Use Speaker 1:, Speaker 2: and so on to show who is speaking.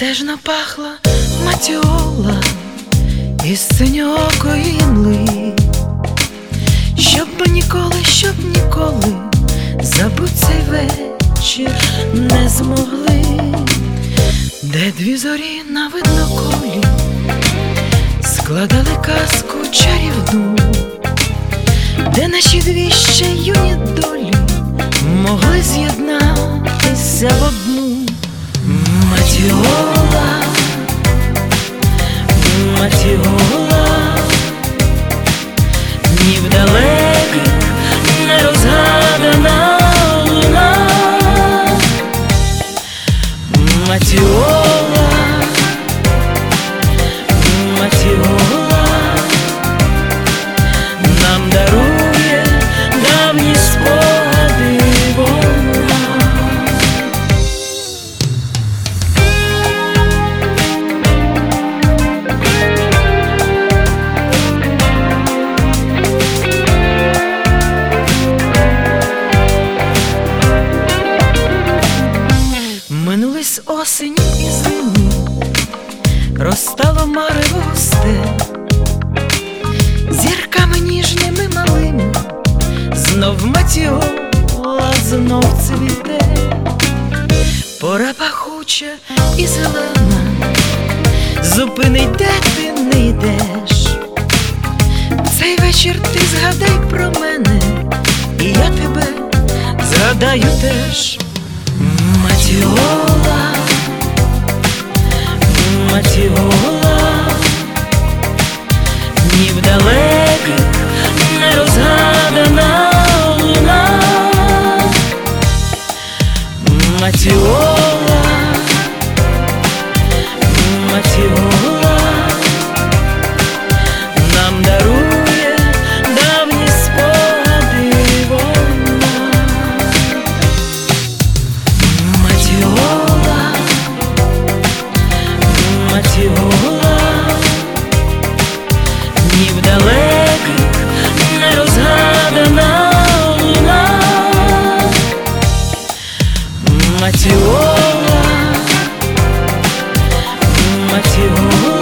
Speaker 1: Безмятежно пахла матіола із синьоокої мли, щоб ніколи забудь цей вечір не змогли, де дві зорі на видноколі складали казку чарівну, де наші дві ще юні долі могли з'єднатися в одну. Матіола, матіола, ні в далеких не розгадана луна. Матіола, матіола, нам дарує давні спогади вона. Минулись осінь і зими, розстало марево густе, зірками ніжними малими, знов матіола, знов цвіте. Пора пахуча і зелена, зупини, де ти не йдеш. Цей вечір ти згадай про мене, і я тебе згадаю теж. Матіола, матіола, ні в далеких не розгадана луна. Матіола, матіола, нам дарує давні спогади вона. Матіола, матіола, ні в далеких не розгадана луна. Матіола, матіола.